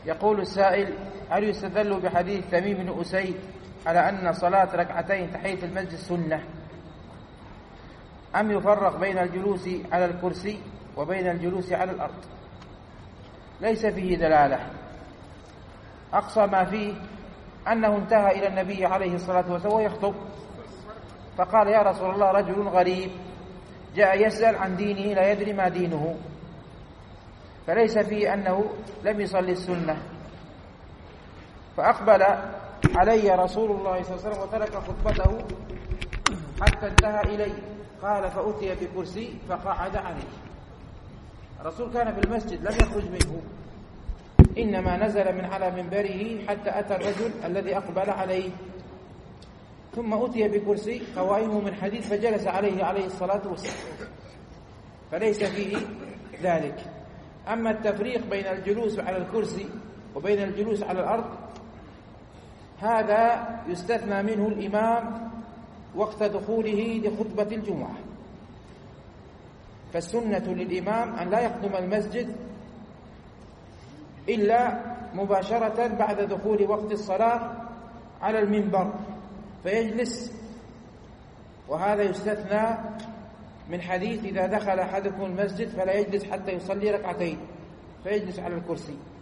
يقول السائل: هل يستدل بحديث تميم بن أسيد على أن صلاة ركعتين تحية المسجد سنة، أم يفرق بين الجلوس على الكرسي وبين الجلوس على الأرض؟ ليس فيه دلالة. أقصى ما فيه أنه انتهى إلى النبي عليه الصلاة والسلام ويخطب، فقال: يا رسول الله، رجل غريب جاء يسأل عن دينه لا يدري ما دينه، فليس فيه أنه لم يصلي السنة. فأقبل علي رسول الله صلى الله عليه وسلم وترك خطبته حتى انتهى إلي، قال: فأتي بكرسي فقعد عليه. الرسول كان في المسجد لم يخرج منه، إنما نزل من على منبره حتى أتى الرجل الذي أقبل عليه، ثم أتي بكرسي قوائمه من حديد فجلس عليه الصلاة والسلام، فليس فيه ذلك. أما التفريق بين الجلوس على الكرسي وبين الجلوس على الأرض، هذا يستثنى منه الإمام وقت دخوله لخطبة الجمعة، فالسنة للإمام أن لا يقدم المسجد إلا مباشرة بعد دخول وقت الصلاة على المنبر فيجلس، وهذا يستثنى من حديث: إذا دخل أحدكم المسجد فلا يجلس حتى يصلي ركعتين، فيجلس على الكرسي.